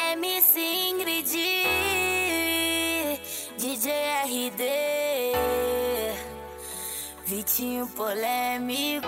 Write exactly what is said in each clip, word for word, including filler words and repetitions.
M C Ingrid, D J R D, Vitinho polêmico.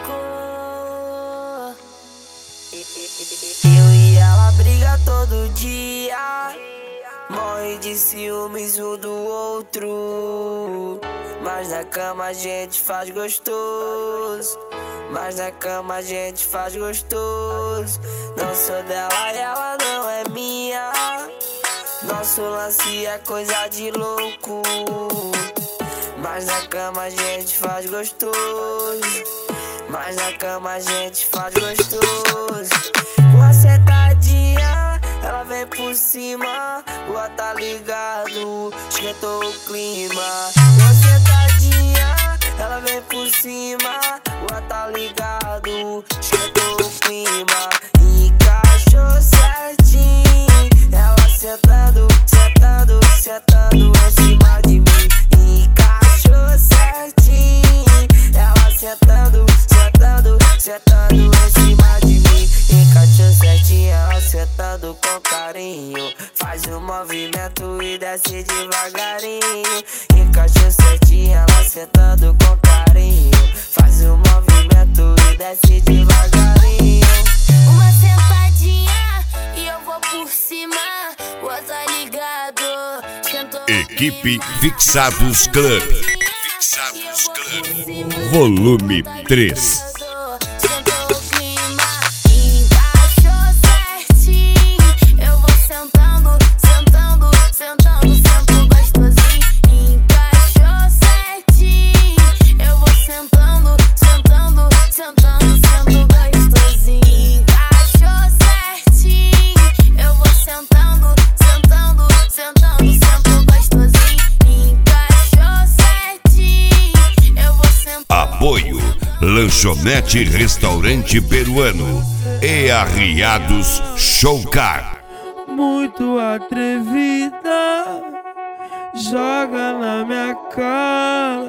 Eu e ela briga todo dia, morre de ciúmes um do outro. Mas na cama a gente faz gostoso, mas na cama a gente faz gostoso. Não sou dela e ela não é minha, nosso lance é coisa de louco. Mas na cama a gente faz gostoso, mas na cama a gente faz gostoso. Uma sentadinha, ela vem por cima, boa tá ligado, esquentou o clima. Uma sentadinha, ela vem por cima, boa tá ligado, esquentou o clima. Encaixou certinho, ela sentando, sentando, sentando em cima de mim. Encaixou certinho, ela sentando, sentando, sentando em cima de mim. Encaixou certinho, ela sentando com carinho, faz um movimento e desce devagarinho. Encaixou certinho, ela sentando com carinho, faz um movimento e desce devagarinho. Uma sentadinha e eu vou por cima, tá ligado? Equipe Fixados Club. Fixados Club. Volume três. Lanchonete Restaurante Peruano e Arriados Showcar. Muito atrevida, joga na minha cara,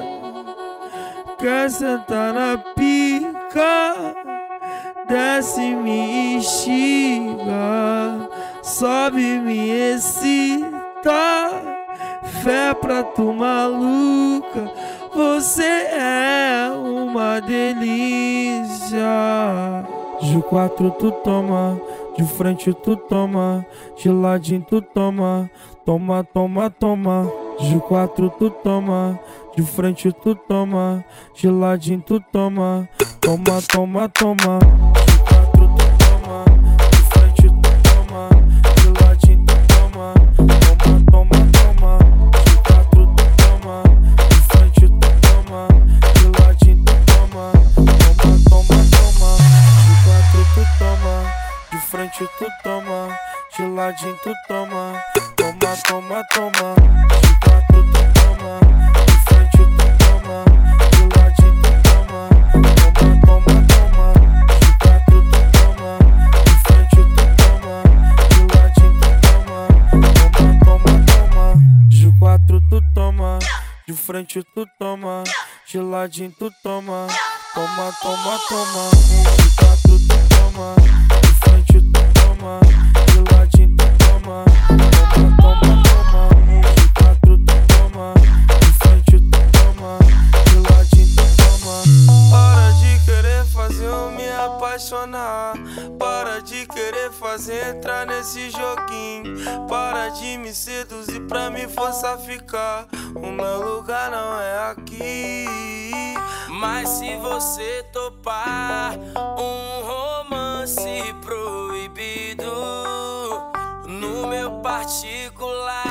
quer sentar na pica, desce me instiga, sobe me excita, fé pra tu maluca, você é uma delícia. De quatro tu toma, de frente tu toma, de ladinho tu toma, toma, toma, toma. De quatro tu toma, de frente tu toma, de ladinho tu toma, toma, toma, toma. De quatro tu toma, de frente tu toma, de ladinho tu toma, toma, toma, toma. De quatro tu toma, de frente tu toma, de ladinho tu toma, toma, toma, toma. De quatro tu toma, de frente tu toma, de ladinho tu toma, toma, toma, toma. De quatro tu toma, de frente tu toma, de ladinho tu toma, toma, toma, toma. De quatro tu toma, de frente tu toma, de ladinho tu toma, toma, toma, toma. De quatro tu toma, de frente tu toma, de ladinho tu toma, toma, toma, toma. De quatro tu toma, de frente tu toma, de ladinho tu toma, toma, toma, toma. De quatro tu toma, de frente tu toma, de ladinho tu toma. Para de querer fazer eu me apaixonar, para de querer fazer entrar nesse joguinho, para de me seduzir pra me forçar a ficar. O meu lugar não é aqui. Mas se você topar um romance proibido no meu particular,